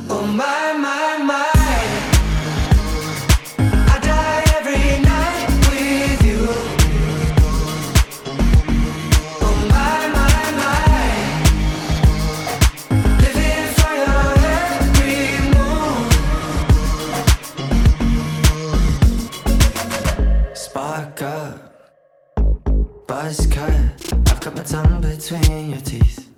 Oh my, my, my. I die every night with you. Oh my, my, my. Living for your every move. Spark up, buzz cut. I've got my tongue between your teeth.